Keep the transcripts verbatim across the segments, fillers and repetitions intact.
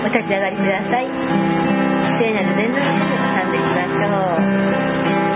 お立ち上がりください。聖なる伝道の神を賛美しましょう。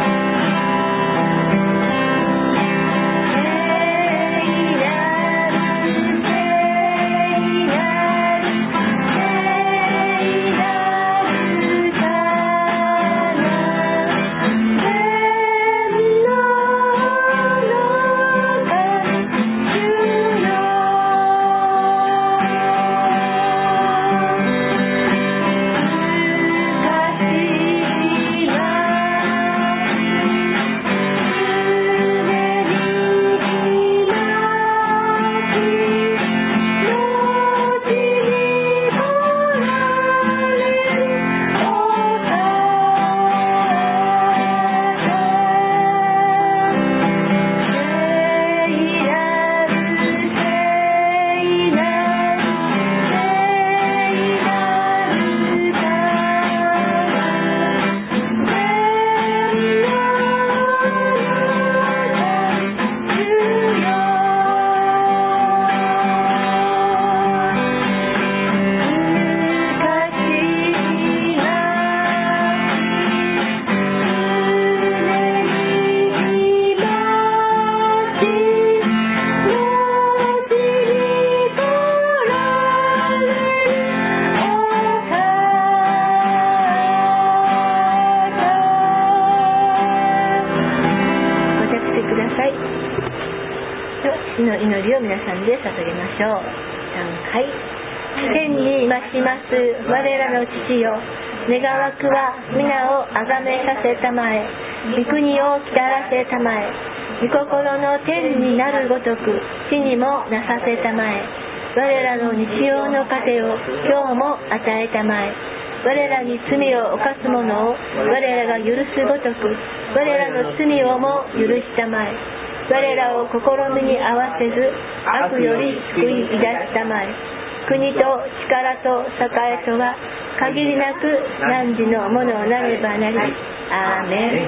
主の祈りを皆さんで捧げましょう。さんかい。天にまします我らの父よ、願わくは皆をあがめさせたまえ、御国をきたらせたまえ、御心の天になるごとく地にもなさせたまえ、我らの日曜の糧を今日も与えたまえ、我らに罪を犯す者を我らが許すごとく我らの罪をも許したまえ、我らを試みに合わせず悪より救い出したまえ、国と力と栄とは限りなく汝のものなればなり。アーメン。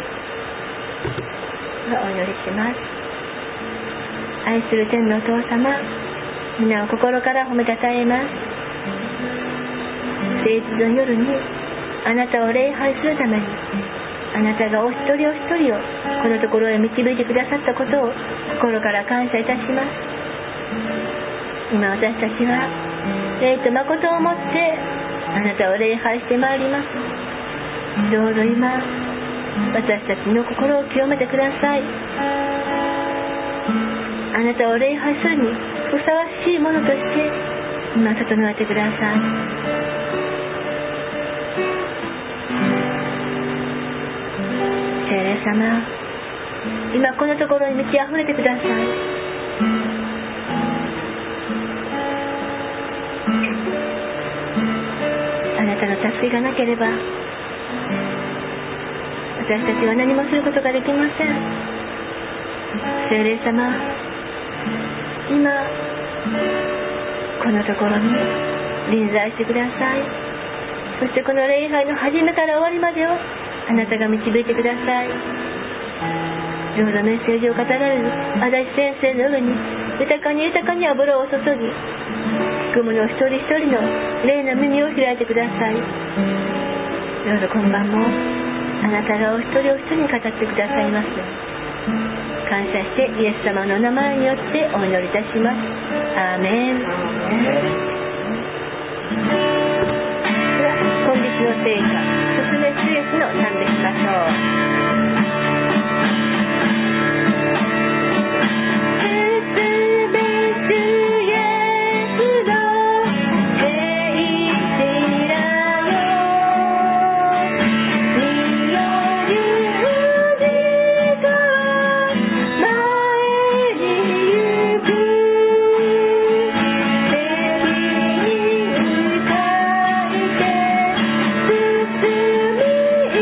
お祈りします。愛する天のお父様、皆を心から褒めたたえます。聖日の夜にあなたを礼拝するために、あなたがお一人お一人をこのところへ導いてくださったことを心から感謝いたします。今私たちは霊と誠をもってあなたを礼拝してまいります。どうぞ今私たちの心を清めてください。あなたを礼拝するにふさわしいものとして今整えてください。聖霊様、今このところに満ち溢れてください。あなたの助けがなければ私たちは何もすることができません。聖霊様、今このところに臨在してください。そしてこの礼拝の始めから終わりまでをあなたが導いてください。どうぞメッセージを語られる足立先生の上に豊かに豊かに油を注ぎ、聞く者一人一人の霊の耳を開いてください。どうぞ今晩もあなたがお一人お一人に語ってくださいます。感謝してイエス様の名前によってお祈りいたします。アーメン。では今日の聖歌、進め主イエスの賛美しましょう。進み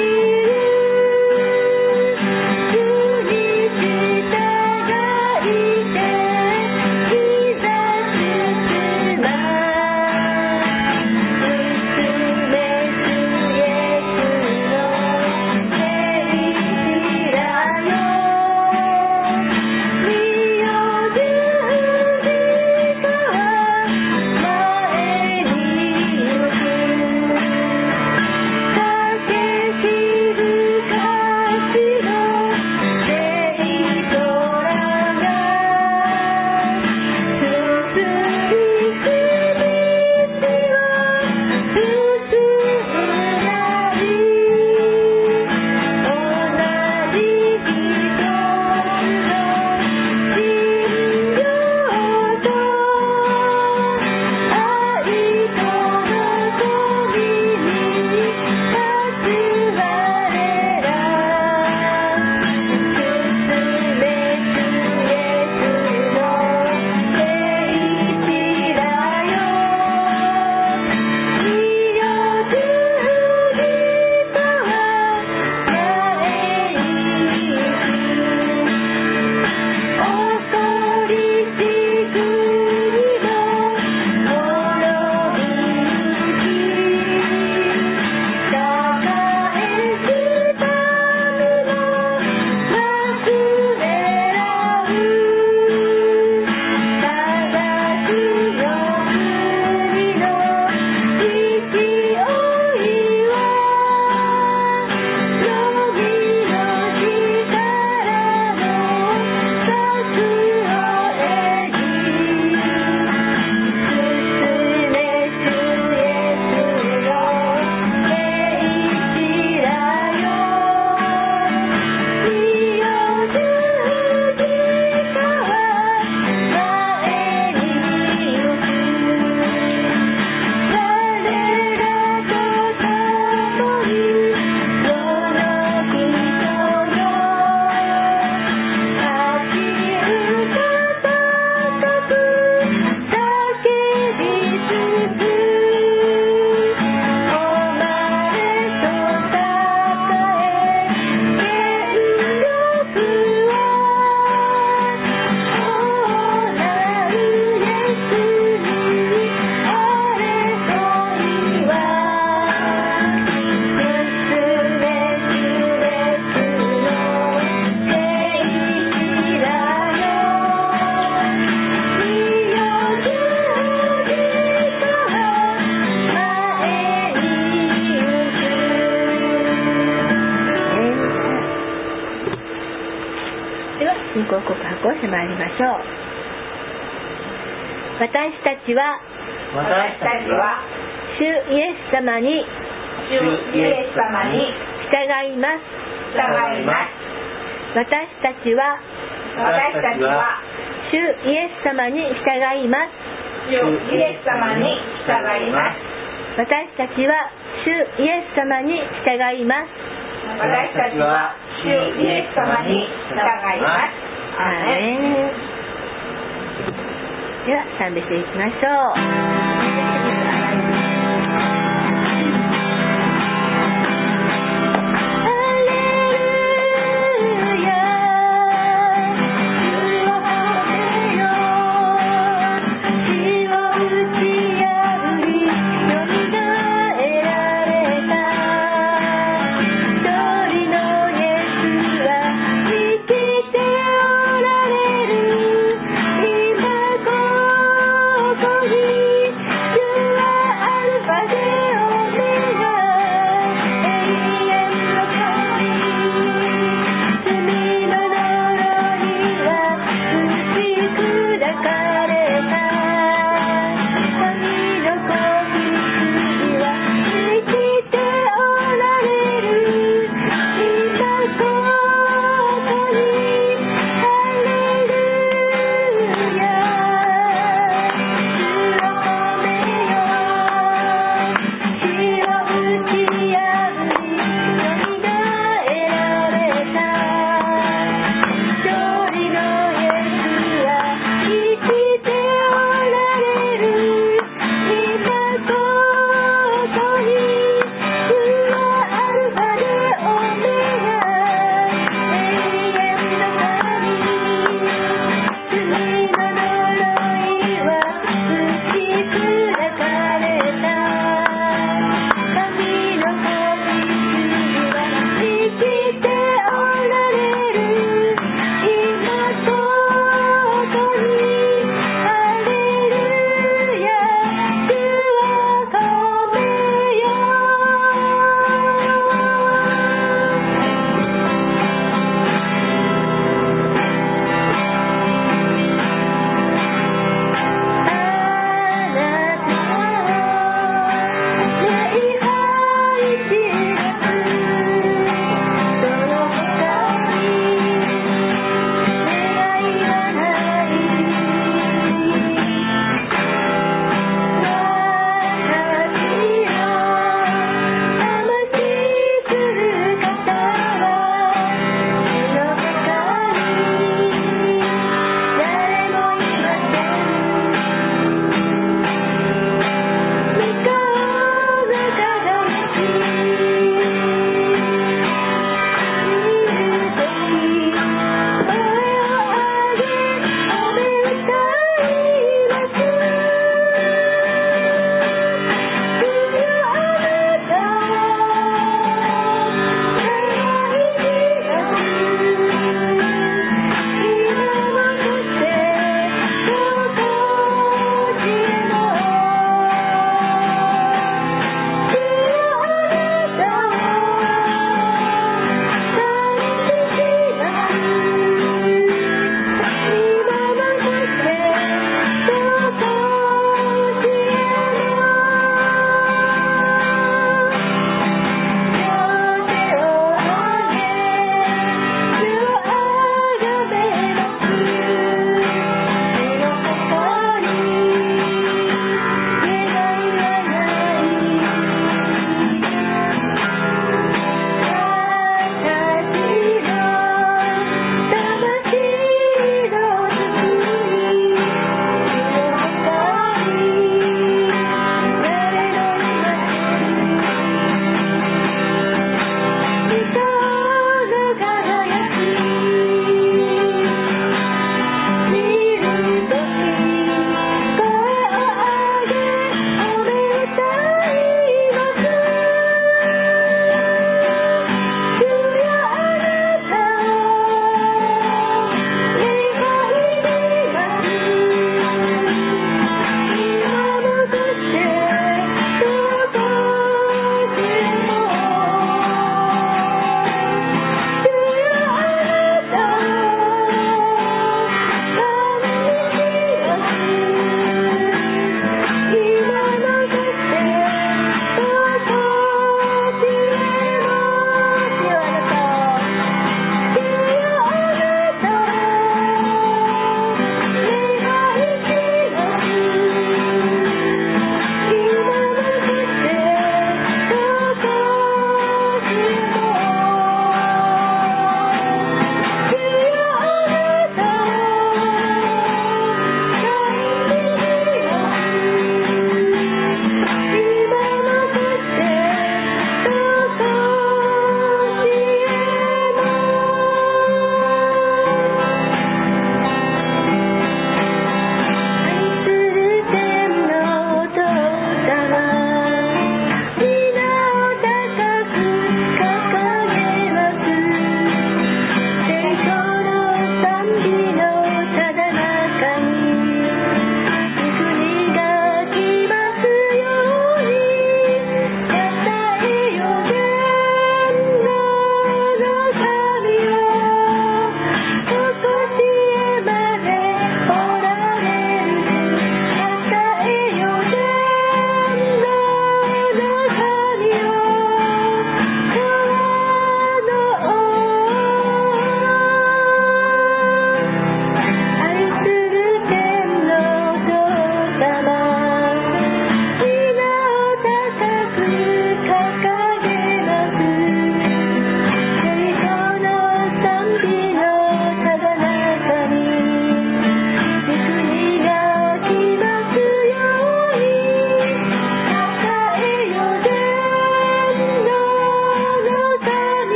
信仰告白をしてまいりましょう。私たちは私たちは主イエス様に主イエス様に従います。 従います。 私たちは私たちは主イエス様に従います。 主イエス様に従います。 私たちは主イエス様に従います。 私たちは主イエス様に従います。アーメン。 では賛美していきましょう。 ここに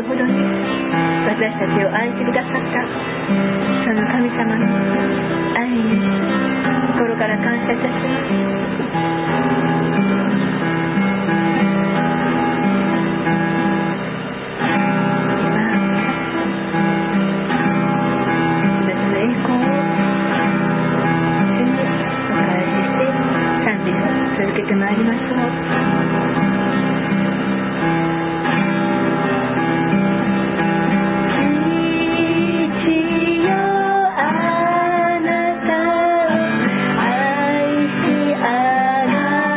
るほどに私たちを愛してくださったその神様の愛に心から感謝いたします。続けてまいりましょう。あなたを愛しあが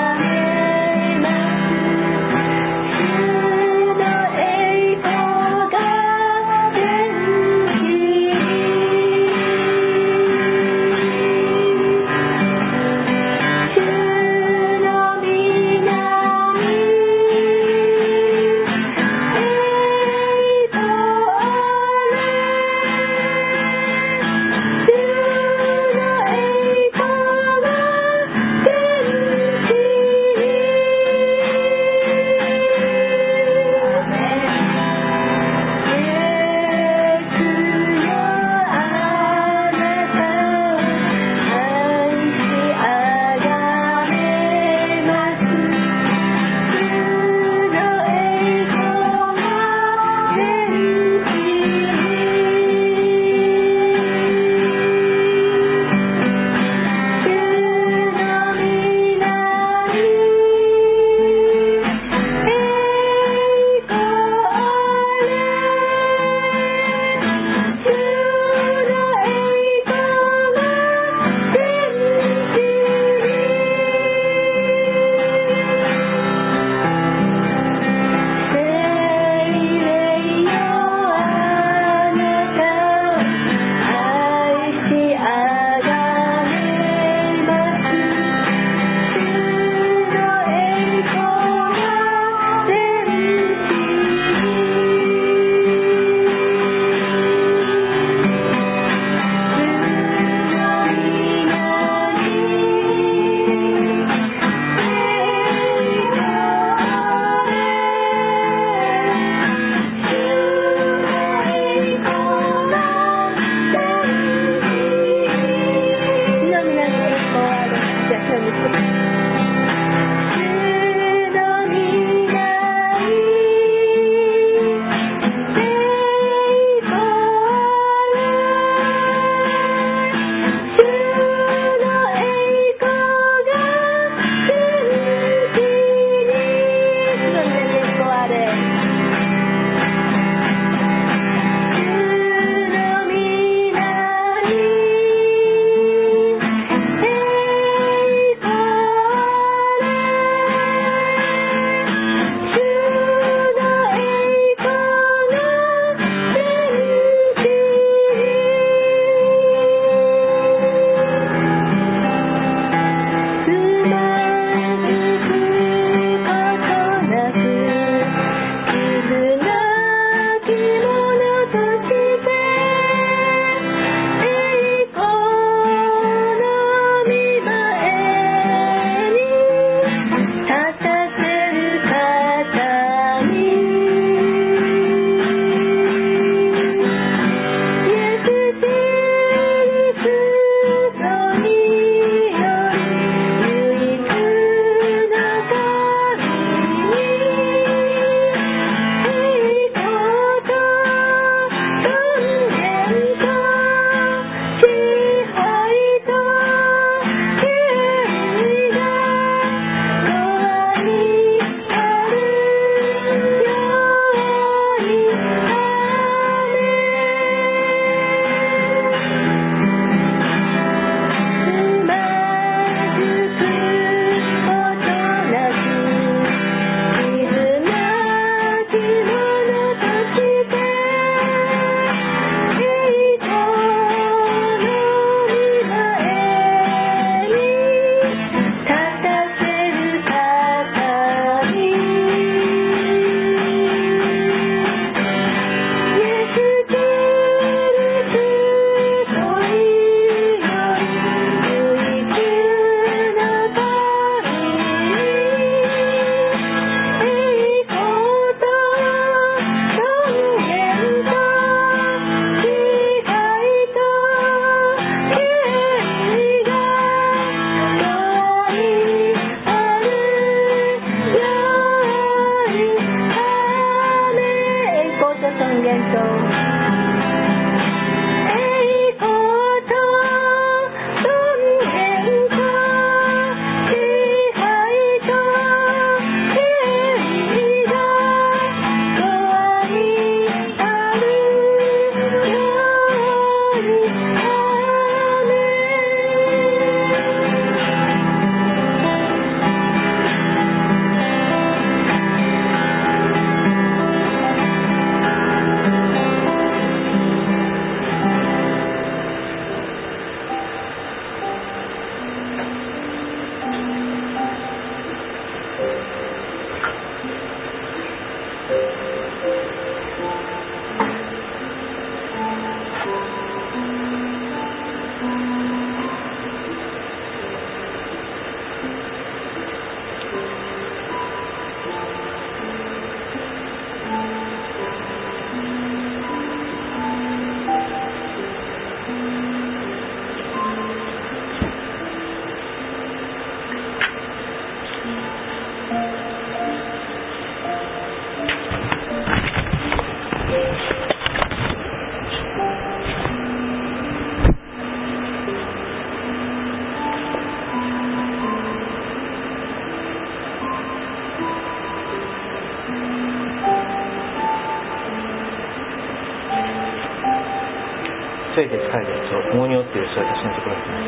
ついて疲れたやつを重荷を負っている人は私のところに来ました。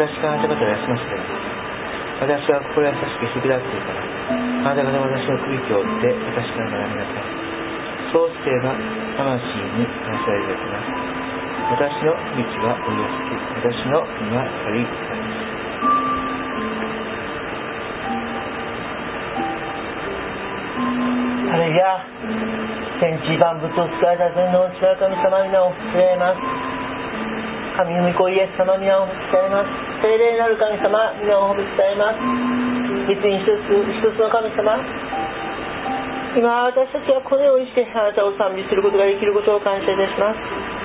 私があなた方を休ませています。私は心優しく響き立っているから、あなた方は私の区域を追って私から学びなさい。そうすれば魂に話しられるできます。私の道は追いやすく、私の身は軽いからです。 ハレルヤ、天地万物を作られた全能の力神様皆を奉えます。神の御子イエス様皆を奉えます。聖霊なる神様皆を奉えます。実に一つ一つの神様、今私たちはこのようにしてあなたを賛美することができることを感謝いたします。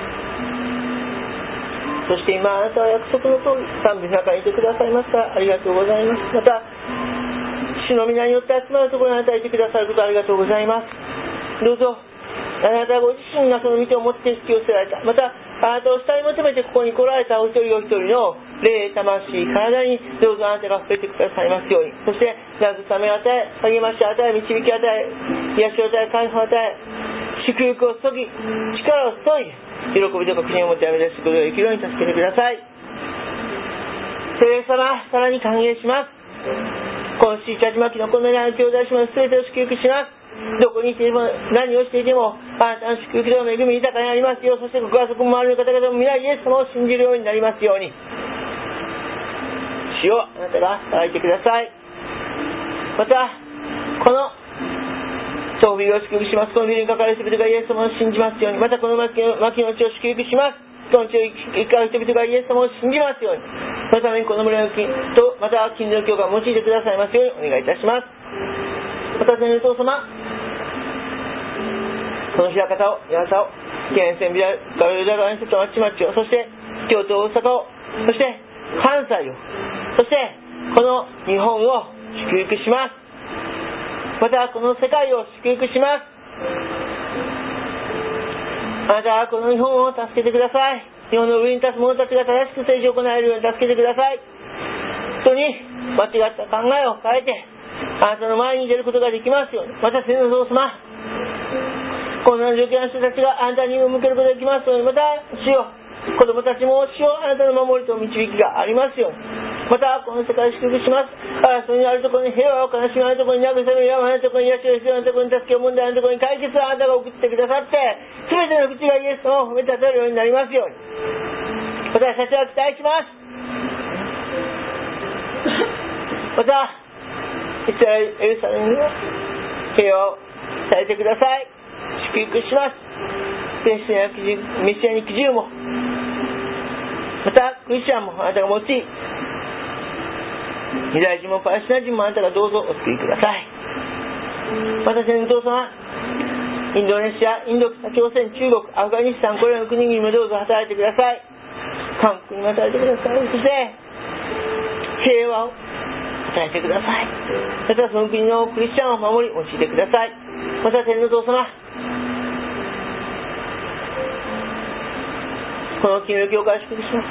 そして今あなたは約束の通り賛美の中にいてくださいますからありがとうございます。また主の皆によって集まるところに与えてくださることありがとうございます。どうぞあなたご自身がその道をもって引き寄せられた、またあなたを下に求めてここに来られたお一人お一人の霊、魂、体にどうぞあなたが触れてくださいますように、そして慰めを与え、励ましを与え、導きを与え、癒しを与え、解放を与え、祝福を注ぎ、力を注いで喜びとか国をもって編み出すことができるように助けてください。聖霊様、さらに歓迎します。この七八巻のこのような兄弟姉妹の全てを祝福します。どこにいても何をしていてもあなたの祝福で恵み豊かになりますよう、そしてご家族も周りの方々も皆イエス様を信じるようになりますように、主をあなたが働いてください。またこの当ビルを祝福します。このビルにかかる人々がイエス様を信じますように、またこの牧の地を祝福します。この地を生きる人々がイエス様を信じますように、そのためにこの村の木とまた近所の教会を用いてくださいますようにお願いいたします。また天のお父様、この枚方を、八幡を、県線ビラガルダ川に沿った町々を、そして京都、大阪を、そして関西を、そしてこの日本を祝福します。またこの世界を祝福します。あなたはこの日本を助けてください。日本の上に立つ者たちが正しく政治を行えるように助けてください。人に間違った考えを変えてあなたの前に出ることができますように、また天のお父様、こんな状況の人たちがあなたに向けることができますように、また主よ、子供たちも主よ、あなたの守りと導きがありますように、またこの世界を祝福します。争いのあるところに平和を、悲しみのあるところに慰め、病のあるところに癒しを、必要なところに助けを、問題のあるところに解決をあなたが送ってくださって、全ての口がイエス様を褒めたたるようになりますように、私たちは期待します。またイスラエル、エルサレムの平和をされてください。祝福します。メシアニック自由も、またクリスチャンもあなたが用い、ユダヤ人もパレスチナ人もあなたがどうぞお救いください。また天のお父様、インドネシア、インド、北朝鮮、中国、アフガニスタン、これらの国々もどうぞ働いてください。韓国にも働いてください。そして平和を与えてください。またその国のクリスチャンを守り用いてください。また天のお父様、 この君の教会を祝福します。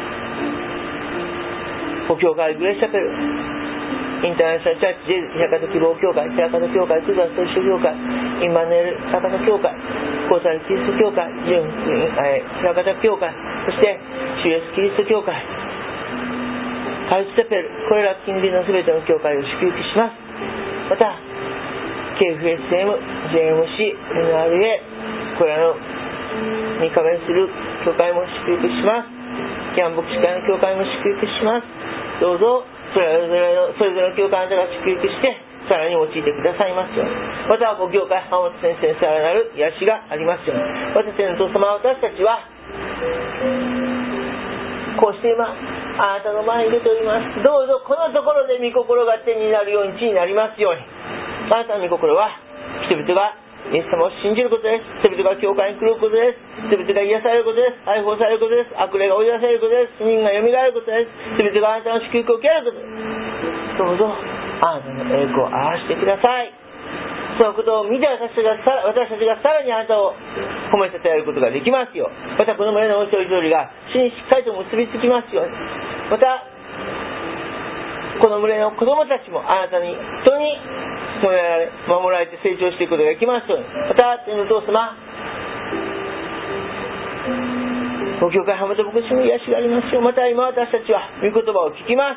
ご教会グレースチャペル、インターナショナルチャーチ、ジェイズ、百方希望教会、百方教会、クザストリシュ教会、インマヌエル百方教会、コーサルキリスト教会、純百方教会、そして主イエスキリスト教会、カルスチャペル、これら近隣のすべての教会を祝福します。また ケーエフエスエム、ジェイエムシー、エヌアールエー、これらのに加盟する教会も祝福します。キャン牧師会の教会も祝福します。どうぞそれぞれのそれぞれの教会の方が祝福してさらに用いてくださいますように。またご教会浜本先生にさらなる癒しがありますように。私たちの父様、私たちはこうして今あなたの前に出ております。どうぞこのところで御心が手になるように地になりますように。あなたの御心は人々がイエス様を信じることです。人々が教会に来ることです。人々が癒されることです。解放されることです。悪霊が追い出されることです。死人がよみがえることです。人々があなたの祝福を受けることです。どうぞあなたの栄光を表してください。そのことを見て私たちがさ私たちがさらにあなたを褒めたたえることができますよう。またこの群れのお一人一人が主にしっかりと結びつきますように。またこの群れの子供たちもあなたに人に守られ守られて成長していくことができますように。また天のお父様、ご教会浜本牧師の癒しがありますよう。また今私たちは御言葉を聞きます。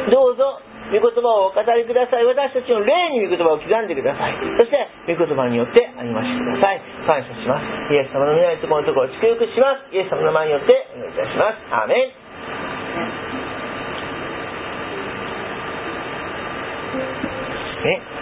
どうぞ御言葉をお語りください。私たちの霊に御言葉を刻んでください。そして御言葉によって歩ましてください。感謝します。イエス様の皆にところのところを祝福します。イエス様の名前によってお願いいたします。アーメン。ね